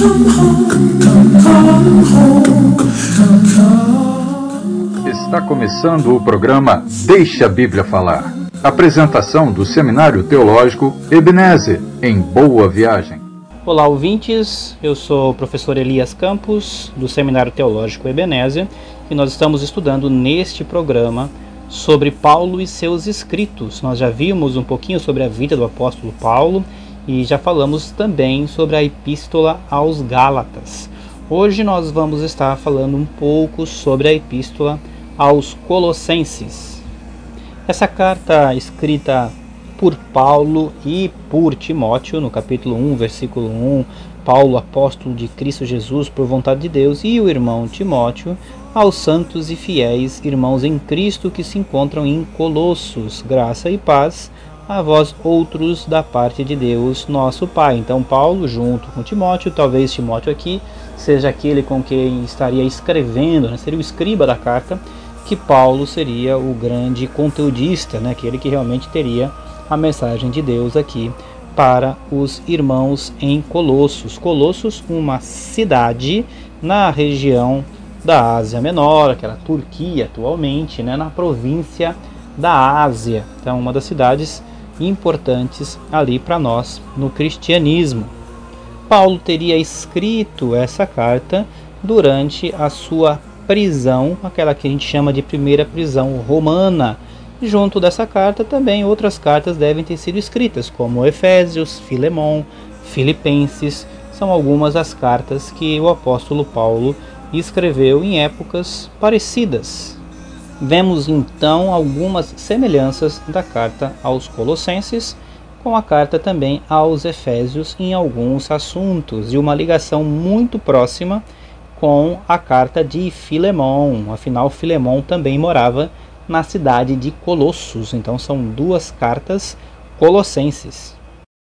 Está começando o programa Deixa a Bíblia Falar. Apresentação do Seminário Teológico Ebenezer, em Boa Viagem. Olá, ouvintes. Eu sou o professor Elias Campos, do Seminário Teológico Ebenezer, e nós estamos estudando neste programa sobre Paulo e seus escritos. Nós já vimos um pouquinho sobre a vida do apóstolo Paulo e já falamos também sobre a Epístola aos Gálatas. Hoje nós vamos estar falando um pouco sobre a Epístola aos Colossenses. Essa carta escrita por Paulo e por Timóteo, no capítulo 1, versículo 1, Paulo, apóstolo de Cristo Jesus por vontade de Deus, e o irmão Timóteo, aos santos e fiéis irmãos em Cristo que se encontram em Colossos, graça e paz a vós outros da parte de Deus, nosso Pai. Então Paulo junto com Timóteo, talvez Timóteo aqui seja aquele com quem estaria escrevendo, seria o escriba da carta, que Paulo seria o grande conteudista, aquele que realmente teria a mensagem de Deus aqui para os irmãos em Colossos. Colossos, uma cidade na região da Ásia Menor, aquela Turquia atualmente, na província da Ásia. Então, uma das cidades importantes ali para nós no cristianismo. Paulo teria escrito essa carta durante a sua prisão, aquela que a gente chama de primeira prisão romana. Junto dessa carta também outras cartas devem ter sido escritas, como Efésios, Filemão, Filipenses. São algumas das cartas que o apóstolo Paulo escreveu em épocas parecidas. Vemos então algumas semelhanças da carta aos Colossenses com a carta também aos Efésios em alguns assuntos, e uma ligação muito próxima com a carta de Filemão. Afinal, Filemão também morava na cidade de Colossos, então são duas cartas colossenses.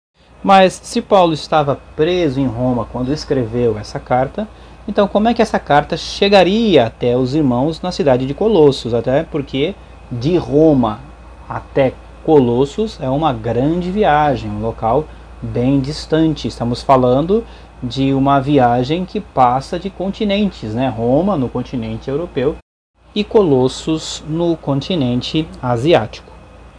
Mas se Paulo estava preso em Roma quando escreveu essa carta, então como é que essa carta chegaria até os irmãos na cidade de Colossos? Até porque de Roma até Colossos é uma grande viagem, um local bem distante. Estamos falando de uma viagem que passa de continentes, Roma no continente europeu e Colossos no continente asiático.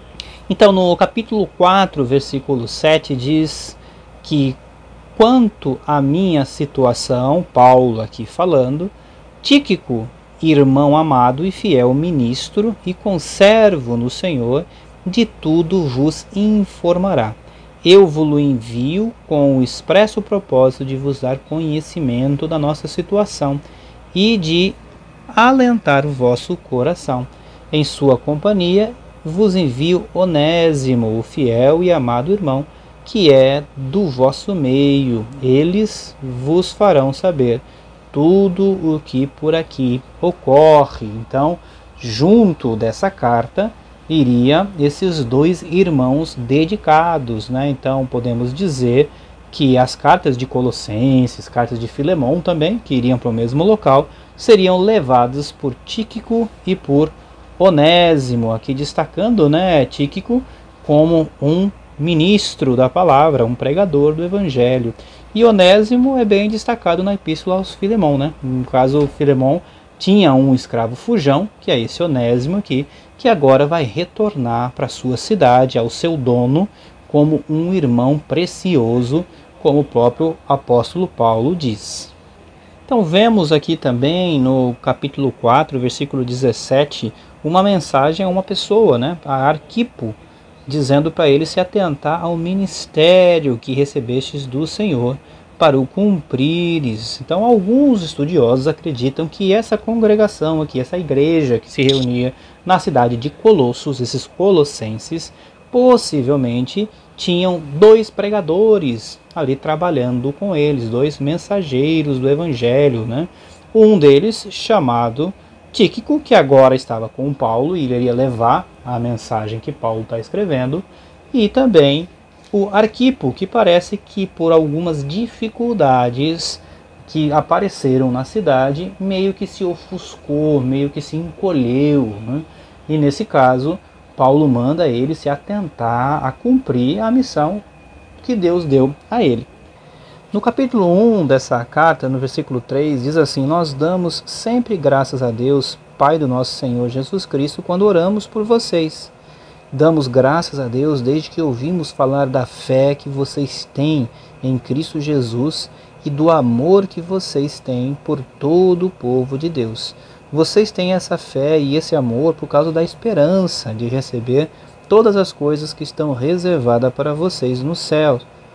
Então no capítulo 4, versículo 7 diz que quanto à minha situação, Paulo aqui falando, Tíquico, irmão amado e fiel ministro e conservo no Senhor, de tudo vos informará. Eu vos envio com o expresso propósito de vos dar conhecimento da nossa situação e de alentar o vosso coração. Em sua companhia vos envio Onésimo, o fiel e amado irmão, que é do vosso meio. Eles vos farão saber tudo o que por aqui ocorre. Então, junto dessa carta, iria esses dois irmãos dedicados, Então, podemos dizer que as cartas de Colossenses, cartas de Filemão também, que iriam para o mesmo local, seriam levadas por Tíquico e por Onésimo, aqui destacando, Tíquico como um ministro da palavra, um pregador do evangelho. E Onésimo é bem destacado na Epístola aos Filemão, No caso, Filemão tinha um escravo fujão, que é esse Onésimo aqui, que agora vai retornar para sua cidade, ao seu dono, como um irmão precioso, como o próprio apóstolo Paulo diz. Então vemos aqui também no capítulo 4, versículo 17, uma mensagem a uma pessoa, a Arquipo, dizendo para ele se atentar ao ministério que recebestes do Senhor para o cumprires. Então alguns estudiosos acreditam que essa congregação aqui, essa igreja que se reunia na cidade de Colossos, esses colossenses, possivelmente tinham dois pregadores ali trabalhando com eles, dois mensageiros do evangelho, Um deles chamado Tíquico, que agora estava com Paulo e iria levar a mensagem que Paulo está escrevendo, e também o Arquipo, que parece que por algumas dificuldades que apareceram na cidade, meio que se ofuscou, meio que se encolheu, E nesse caso, Paulo manda ele se atentar a cumprir a missão que Deus deu a ele. No capítulo 1 dessa carta, no versículo 3, diz assim: nós damos sempre graças a Deus, Pai do nosso Senhor Jesus Cristo, quando oramos por vocês. Damos graças a Deus desde que ouvimos falar da fé que vocês têm em Cristo Jesus e do amor que vocês têm por todo o povo de Deus. Vocês têm essa fé e esse amor por causa da esperança de receber todas as coisas que estão reservadas para vocês no céu.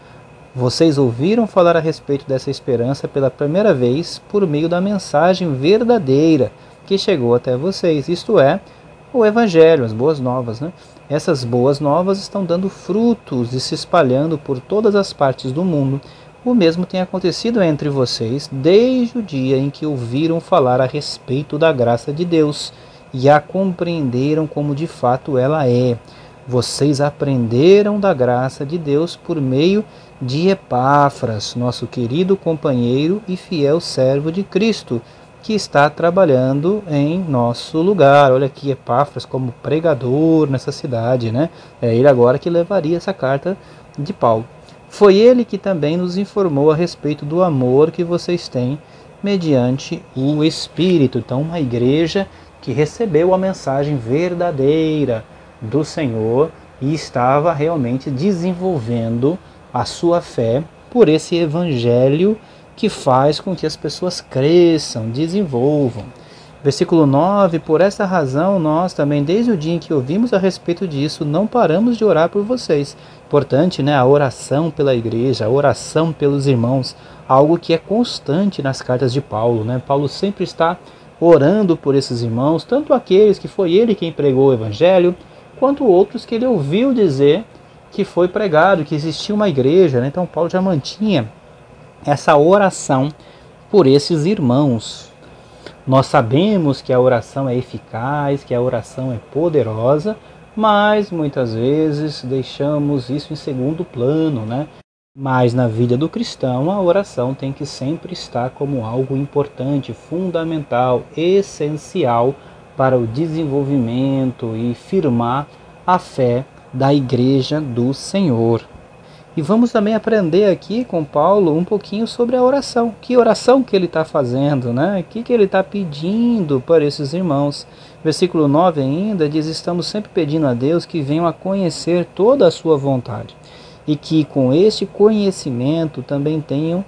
Vocês ouviram falar a respeito dessa esperança pela primeira vez por meio da mensagem verdadeira que chegou até vocês, isto é, o Evangelho, as boas novas, né? Essas boas novas estão dando frutos e se espalhando por todas as partes do mundo. O mesmo tem acontecido entre vocês desde o dia em que ouviram falar a respeito da graça de Deus e a compreenderam como de fato ela é. Vocês aprenderam da graça de Deus por meio de Epáfras, nosso querido companheiro e fiel servo de Cristo, que está trabalhando em nosso lugar. Olha aqui Epáfras como pregador nessa cidade, né? É ele agora que levaria essa carta de Paulo. Foi ele que também nos informou a respeito do amor que vocês têm mediante o Espírito. Então, uma igreja que recebeu a mensagem verdadeira do Senhor e estava realmente desenvolvendo a sua fé por esse evangelho que faz com que as pessoas cresçam, desenvolvam. Versículo 9, por essa razão nós também, desde o dia em que ouvimos a respeito disso, não paramos de orar por vocês. Importante, né? A oração pela igreja, a oração pelos irmãos, algo que é constante nas cartas de Paulo, né? Paulo sempre está orando por esses irmãos, tanto aqueles que foi ele quem pregou o evangelho, quanto outros que ele ouviu dizer que foi pregado, que existia uma igreja, né? Então Paulo já mantinha essa oração por esses irmãos. Nós sabemos que a oração é eficaz, que a oração é poderosa, mas muitas vezes deixamos isso em segundo plano, né? Mas na vida do cristão, a oração tem que sempre estar como algo importante, fundamental, essencial para o desenvolvimento e firmar a fé da igreja do Senhor. E vamos também aprender aqui com Paulo um pouquinho sobre a oração. Que oração que ele está fazendo, né? O que ele está pedindo para esses irmãos. Versículo 9 ainda diz: estamos sempre pedindo a Deus que venham a conhecer toda a sua vontade. E que com este conhecimento também tenham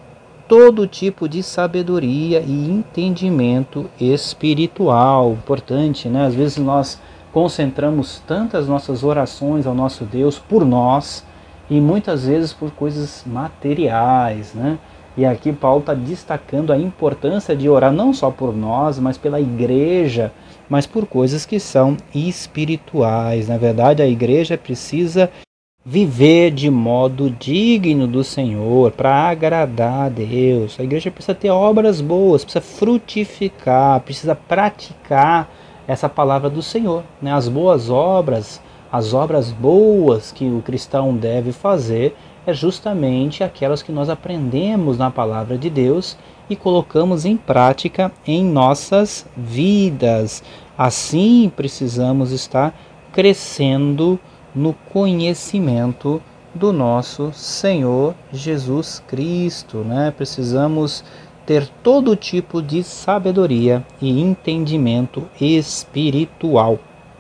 todo tipo de sabedoria e entendimento espiritual. Importante, né? Às vezes nós concentramos tantas nossas orações ao nosso Deus por nós, e muitas vezes por coisas materiais, né? E aqui Paulo está destacando a importância de orar não só por nós, mas pela igreja, mas por coisas que são espirituais. Na verdade, a igreja precisa viver de modo digno do Senhor, para agradar a Deus. A igreja precisa ter obras boas, precisa frutificar, precisa praticar essa palavra do Senhor, né? As boas obras, as obras boas que o cristão deve fazer é justamente aquelas que nós aprendemos na palavra de Deus e colocamos em prática em nossas vidas. Assim precisamos estar crescendo no conhecimento do nosso Senhor Jesus Cristo, né? Precisamos ter todo tipo de sabedoria e entendimento espiritual.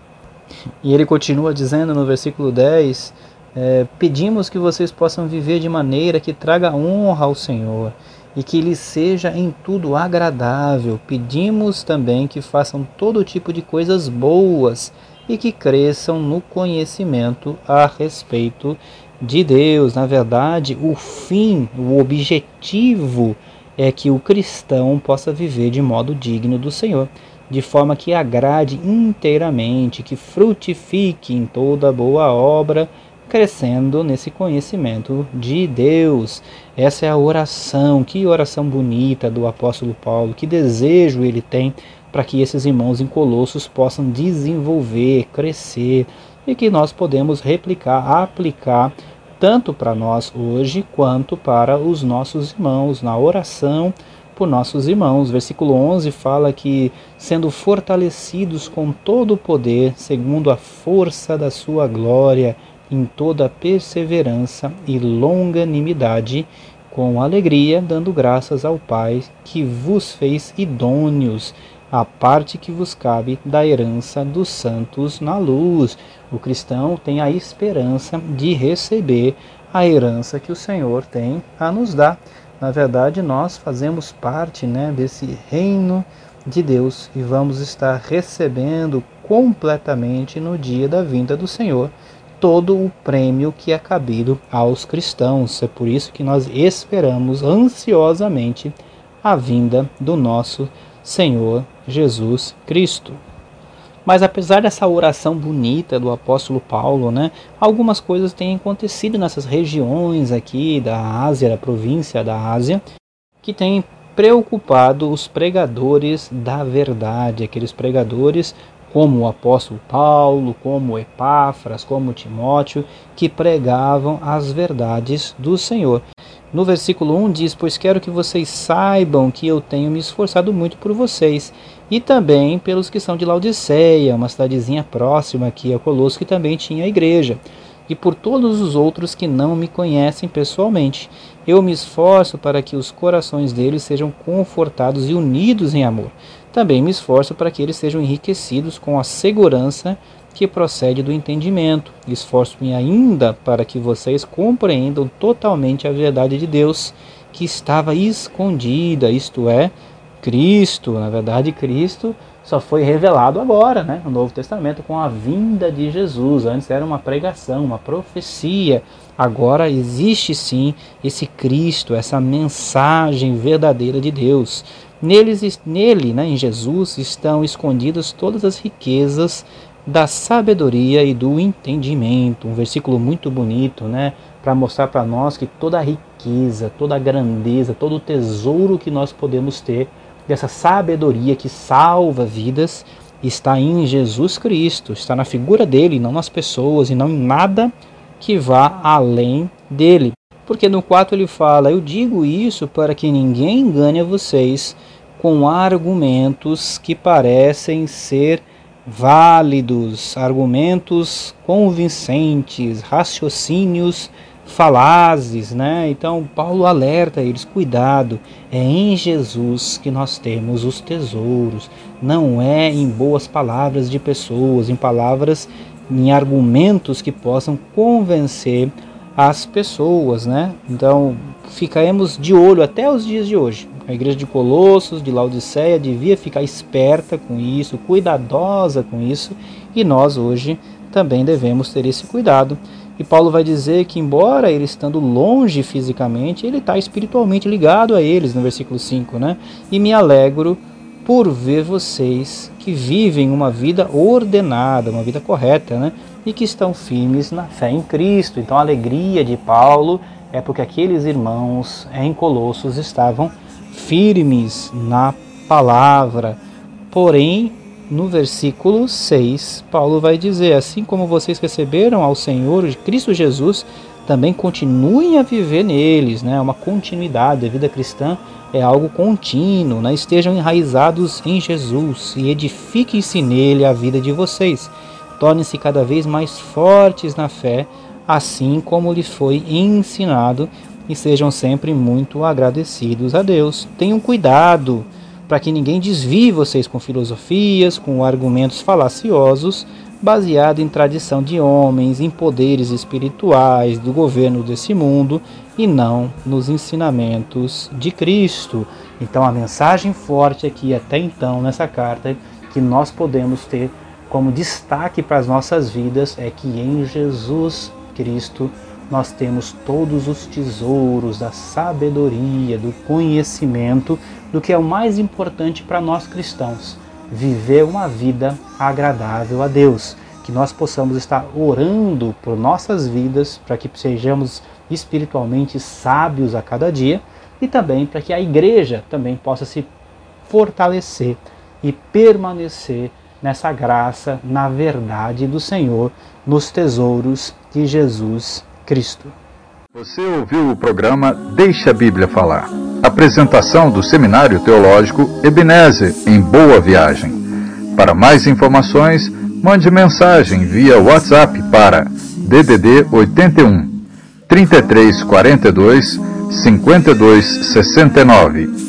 E ele continua dizendo no versículo 10, pedimos que vocês possam viver de maneira que traga honra ao Senhor e que lhe seja em tudo agradável. Pedimos também que façam todo tipo de coisas boas e que cresçam no conhecimento a respeito de Deus. Na verdade, o fim, o objetivo é que o cristão possa viver de modo digno do Senhor, de forma que agrade inteiramente, que frutifique em toda boa obra, crescendo nesse conhecimento de Deus. Essa é a oração, que oração bonita do apóstolo Paulo, que desejo ele tem para que esses irmãos em Colossos possam desenvolver, crescer, e que nós podemos replicar, aplicar, tanto para nós hoje, quanto para os nossos irmãos, na oração por nossos irmãos. Versículo 11 fala que, sendo fortalecidos com todo o poder, segundo a força da sua glória, em toda perseverança e longanimidade, com alegria, dando graças ao Pai que vos fez idôneos à parte que vos cabe da herança dos santos na luz. O cristão tem a esperança de receber a herança que o Senhor tem a nos dar. Na verdade, nós fazemos parte, desse reino de Deus e vamos estar recebendo completamente no dia da vinda do Senhor todo o prêmio que é cabido aos cristãos. É por isso que nós esperamos ansiosamente a vinda do nosso Senhor Jesus Cristo. Mas apesar dessa oração bonita do apóstolo Paulo, algumas coisas têm acontecido nessas regiões aqui da Ásia, da província da Ásia, que têm preocupado os pregadores da verdade, aqueles pregadores como o apóstolo Paulo, como Epáfras, como Timóteo, que pregavam as verdades do Senhor. No versículo 1 diz: pois quero que vocês saibam que eu tenho me esforçado muito por vocês, e também pelos que são de Laodiceia, uma cidadezinha próxima aqui a Colosso, que também tinha igreja, e por todos os outros que não me conhecem pessoalmente. Eu me esforço para que os corações deles sejam confortados e unidos em amor. Também me esforço para que eles sejam enriquecidos com a segurança que procede do entendimento. Esforço-me ainda para que vocês compreendam totalmente a verdade de Deus, que estava escondida, isto é, Cristo. Na verdade, Cristo só foi revelado agora, no Novo Testamento, com a vinda de Jesus. Antes era uma pregação, uma profecia. Agora existe sim esse Cristo, essa mensagem verdadeira de Deus. Nele, em Jesus, estão escondidas todas as riquezas da sabedoria e do entendimento. Um versículo muito bonito, para mostrar para nós que toda a riqueza, toda a grandeza, todo o tesouro que nós podemos ter dessa sabedoria que salva vidas está em Jesus Cristo, está na figura dele, não nas pessoas e não em nada que vá além dele. Porque no 4 ele fala: eu digo isso para que ninguém engane a vocês com argumentos que parecem ser válidos, argumentos convincentes, raciocínios falazes, Então Paulo alerta eles: cuidado, é em Jesus que nós temos os tesouros, não é em boas palavras de pessoas, em argumentos que possam convencer as pessoas, Então ficaremos de olho até os dias de hoje. A igreja de Colossos, de Laodiceia, devia ficar esperta com isso, cuidadosa com isso, e nós hoje também devemos ter esse cuidado. E Paulo vai dizer que, embora ele estando longe fisicamente, ele está espiritualmente ligado a eles, no versículo 5, E me alegro por ver vocês que vivem uma vida ordenada, uma vida correta, e que estão firmes na fé em Cristo. Então a alegria de Paulo é porque aqueles irmãos em Colossos estavam firmes na palavra. Porém, no versículo 6, Paulo vai dizer: assim como vocês receberam ao Senhor de Cristo Jesus, também continuem a viver neles. Uma continuidade. A vida cristã é algo contínuo. Estejam enraizados em Jesus e edifiquem-se nele a vida de vocês. Tornem-se cada vez mais fortes na fé, assim como lhes foi ensinado, e sejam sempre muito agradecidos a Deus. Tenham cuidado para que ninguém desvie vocês com filosofias, com argumentos falaciosos, baseado em tradição de homens, em poderes espirituais do governo desse mundo e não nos ensinamentos de Cristo. Então a mensagem forte aqui até então nessa carta que nós podemos ter como destaque para as nossas vidas é que em Jesus Cristo nós temos todos os tesouros da sabedoria, do conhecimento, do que é o mais importante para nós cristãos: viver uma vida agradável a Deus. Que nós possamos estar orando por nossas vidas, para que sejamos espiritualmente sábios a cada dia, e também para que a igreja também possa se fortalecer e permanecer nessa graça, na verdade do Senhor, nos tesouros de Jesus Cristo. Você ouviu o programa Deixa a Bíblia Falar. Apresentação do Seminário Teológico Ebenezer, em Boa Viagem. Para mais informações, mande mensagem via WhatsApp para DDD 81 3342 5269.